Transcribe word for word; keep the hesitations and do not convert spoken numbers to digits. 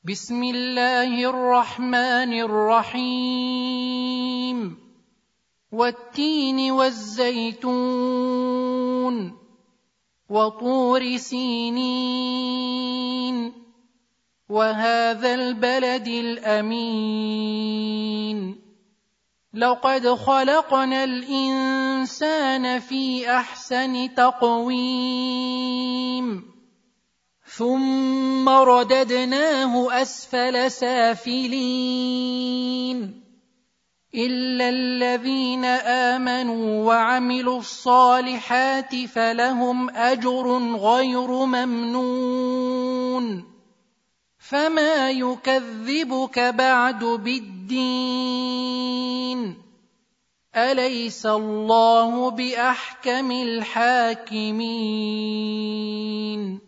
بسم الله الرحمن الرحيم والتين والزيتون وطور سينين وهذا البلد الأمين لقد خلقنا الإنسان في أحسن تقويم ثم رددناه أسفل سافلين إلا الذين آمنوا وعملوا الصالحات فلهم أجر غير ممنون فما يكذبك بعد بالدين أليس الله بأحكم الحاكمين